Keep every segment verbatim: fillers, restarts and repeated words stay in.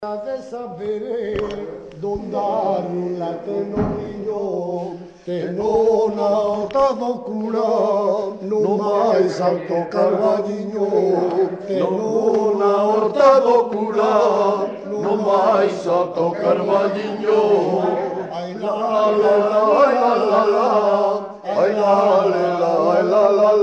De sapere dondare un latte novillo, te non ha dato cura, non mai salto Carvadigno, te non ha dato cura, non mai salto Carvadigno. Ai la la la la la la, ai la la la la la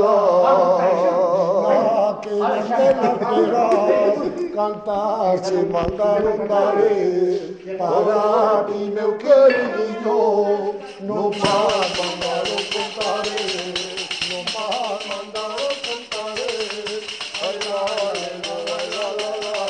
la, che la bella cantarci mandaron dare para ti meu queridinho, no más mandaron contare, no más mandaron contare, ay la la la la la la.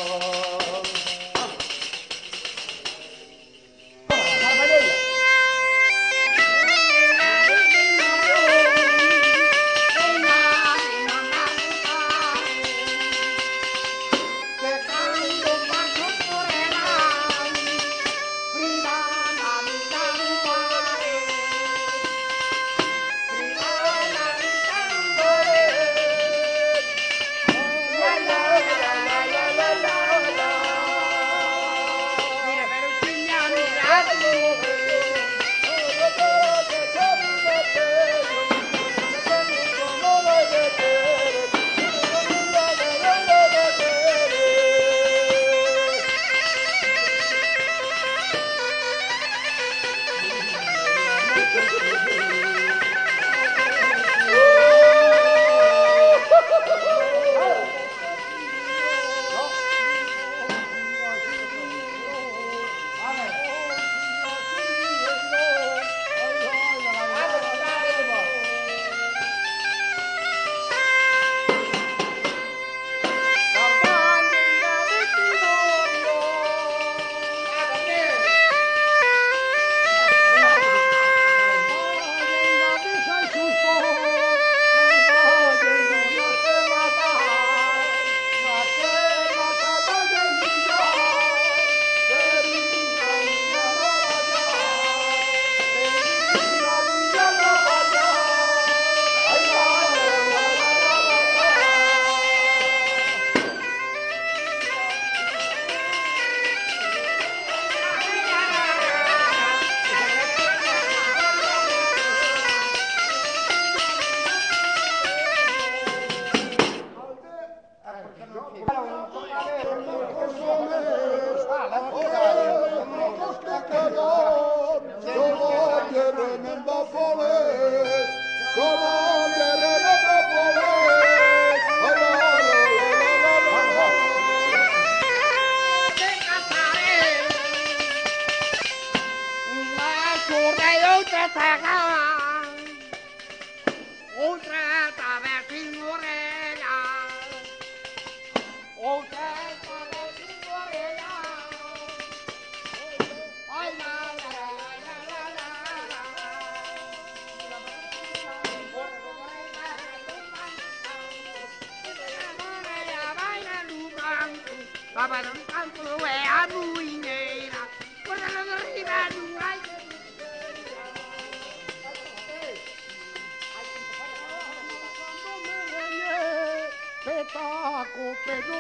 Petaco, pero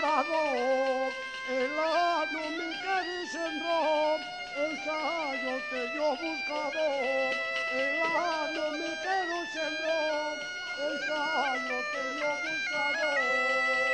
sobrado, el ano me quedé sembró, el sayo te yo buscado, el ano me quedo sembró, el sayo te yo buscado.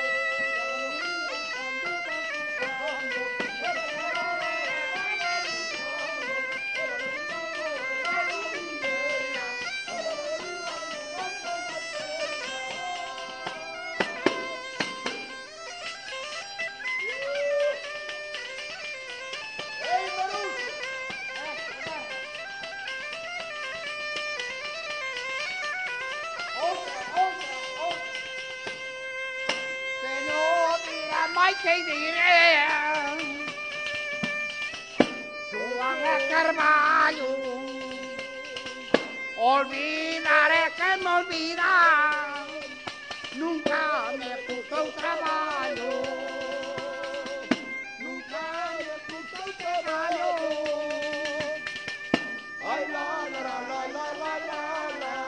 Te diré, Juan Carvalho, olvidaré que me olvida, nunca me puso trabajo, nunca me puso trabajo. Ay, la, la, la, la, la, la, la.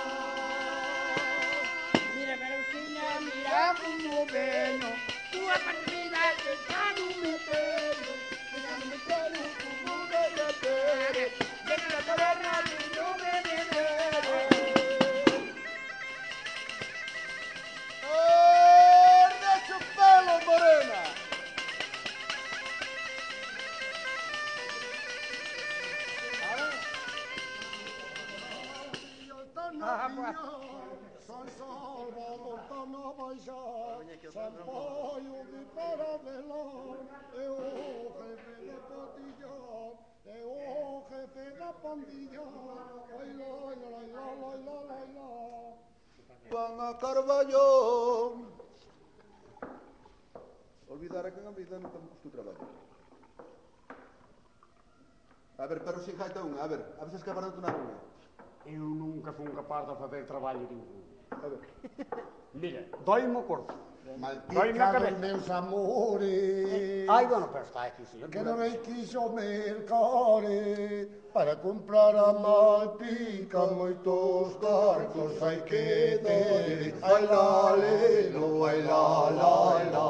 Mira, pero si me mira como bueno. Tu partida que está no me pues. San Salvador tan a baixar, San Paio de Paradelón, e o jefe de cotillón, e o jefe da pandilla, ai la la la la la la la la. Van a Carballo. Olvidar a quen olvida non ten tu traballo. A ver, pero sin gaita unha, a ver, a veces que parando na rúa. Eu nunca fui capaz de facer traballo ningún. A ver. Mira, dói-me o corpo. Maltica dos meus amores. Ai, bueno, pero está aquí, señor. Que non hai quixo mercare para comprar a Malpica moitos cartos hai que ter. Ai la lelo, ai la la la.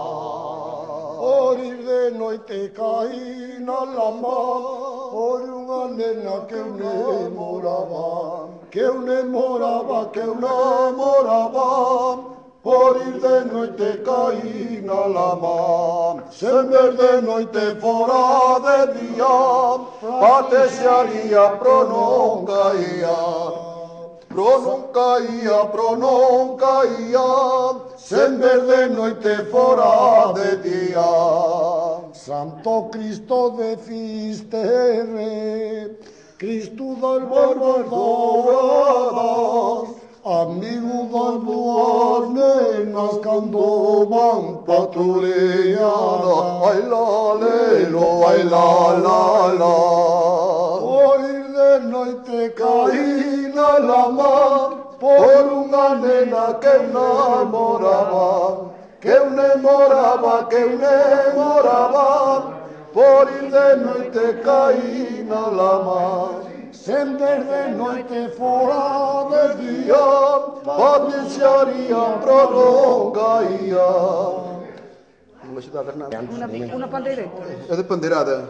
Por ir de noite caí na lama por unha nena que eu nemoraba, que eu nemoraba, que eu nemoraba. Por ir de noite caí na lama, sen ver de noite fora de día, patexaría pro non caía, pro non caía, pro non caía, sen ver de noite fora de día. Santo Cristo de Fisterre, Cristo das barbas douradas, amigo das boas nenas cando van patruleada. Ai la lelo, ai la la la. Por ir de noite caí na lama por unha nena que eu namoraba, que eu nemoraba, que eu nemoraba. Por ir de noite caí na lama, sen ver de noite fora de día, patexaría pro non caía. Non me axuda a ver nada. Una, una pandeireta. É de pandeirada.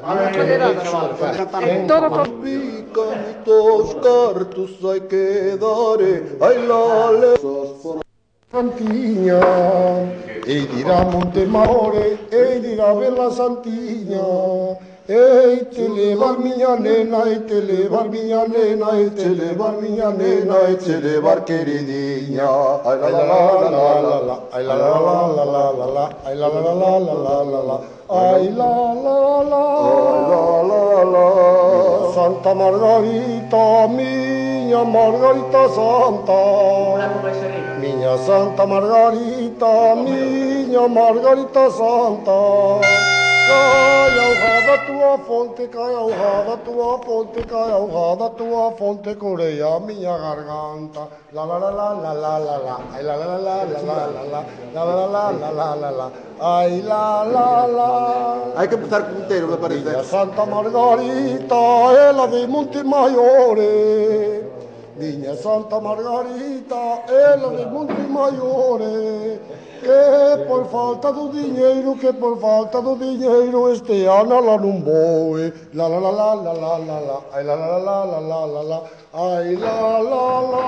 En todo con... Pica moitos cartos hai que dare, ai la le. Santiña, ei dirá Montemore, ei dirá Bela Santiña, ei te levar miña nena, ei te levar miña nena, ei te levar miña nena, ei te levar queridinha. Ai la la la la la la, ai la la la la la la la, ai la la la la la la la la, ai la la la, ai la la la. Santa Margarita, miña Margarita Santa, miña Santa Margarita, miña Margarita Santa. Cai ahogada tua fonte, cai ahogada tua fonte, cai ahogada tua fonte, coreia a miña garganta. La la la la la la la la, ai la la la la la la la la, la la la la la la la, ai la la la. Hai que empezar con inteiro, me parece. Miña Santa Margarita, ela de Montemaiore. Miña Santa Margarita, ela de Montemaiore, que por falta do diñeiro, que por falta do diñeiro este ano la non voe. La la la la la la la la, ai la la la la la la la, ai la la la.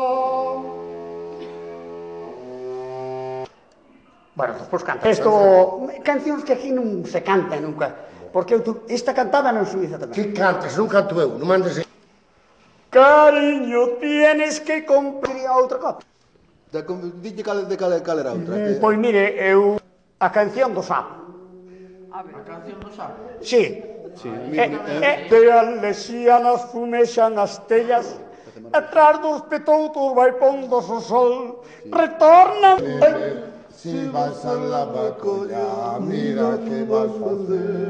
Bueno, despois canta. Isto, cancións que aquí non se cantan nunca, porque eu, esta cantada non Suiza tamén. Que cantas? Non canto eu, non mandes... Cariño, tienes que cumprir a outra cosa. Dille cal, de cal, cal era outra. Mm, pois mire, eu... A canción do sapo. A ver. A canción do sapo. Sí. Sí, E, e, de alesianas fumexan as tellas, atrás dos petoutos vai pondo o sol, retornan... Si vas a la bacolla, mira que vas a hacer.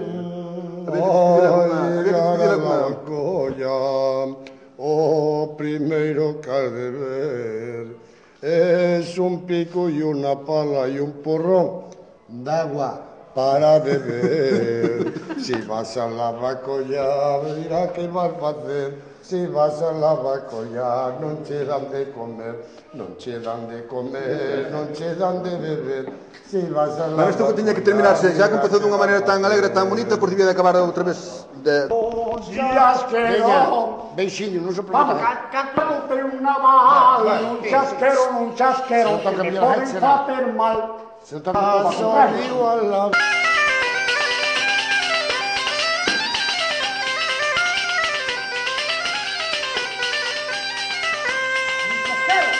Ai, a la bacolla, o primeiro que has de ver es un pico y una pala y un porrón de agua para beber. Si vas a la bacolla, mira que vas a hacer. Si vas a la bacolla, non che dan de comer, non che dan de comer, non che dan de beber. Si vas a la Pero isto que tiña que terminarse, xa que empezou dunha maneira tan alegre, tan bonita, por debía de acabar outra vez de... Chasquero, beixiño, non se vamos, preocupa. cantándote un naval, un chasquero, un chasquero, que me poden facer mal. Se non te preocupa, igual la... Chasquero.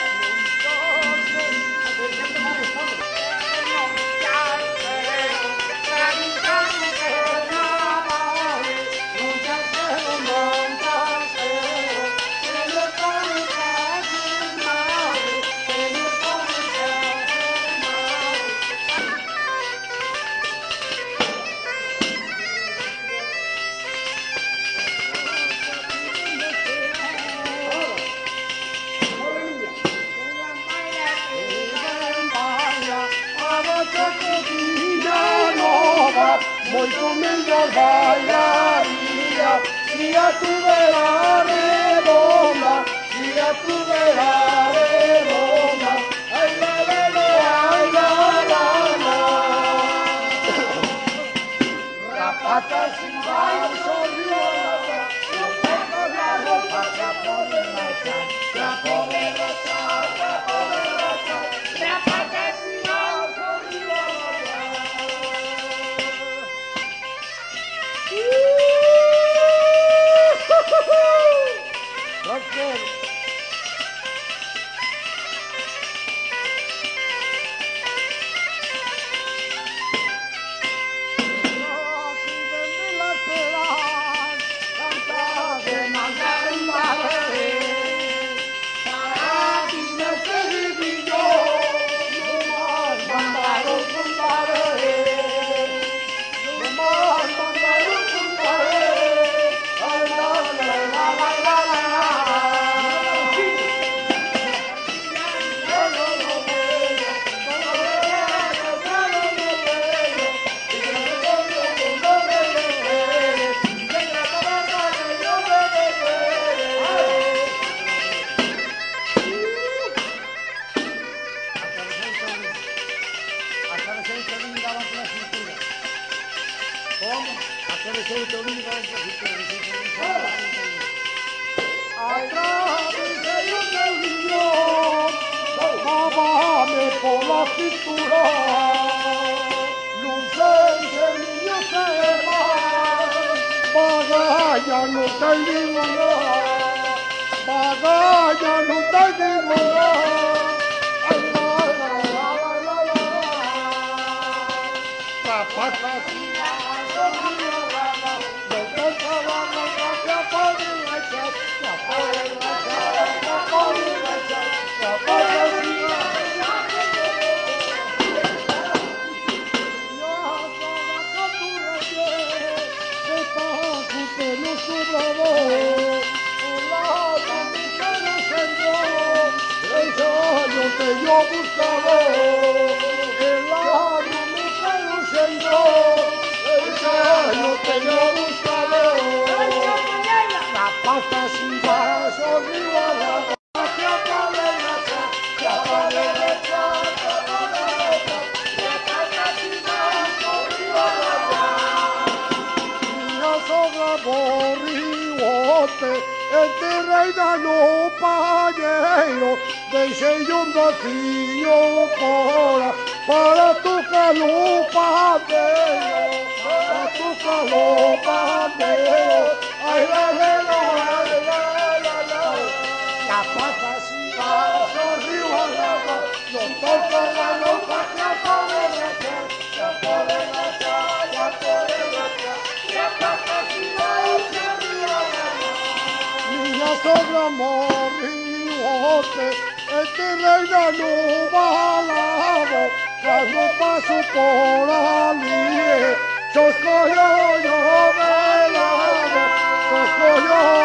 soy tu mejor bailarina, si a tu vera redonda, si a tu vera redonda, ay la la la, ay la la la. Rapata sin balso, riola, los pocos la ropa, trapo de racha, trapo de racha, trapo de racha, rapata sin balso, riola. Okay. Por la cintura, lucense niño se va, bagaya no te digo nada, bagaya no te digo nada, ay la la la la la la, la pata sin bajo, no te sabana, no te puede echar, no puede echar, no puede echar, no puede echar. Que yo buscaba, el año me seduciendo, el año que yo buscaba, la pasta sin vaso, arriba la hacia paleracha, la paleracha, la paleracha, la pasta sin vaso, arriba la niña sobra borrigote, este reina no payero, deixei un vacío fora para tu calopadeiro, para tu calopadeiro, ay la la la la la la, la pata si va río arriba, no toca la loca que apodera, que apodera, que apodera, la pata si va río arriba, niña sobra morriote. Este reina no balavo, cuando paso por allí, yo escojo yo velado, yo escojo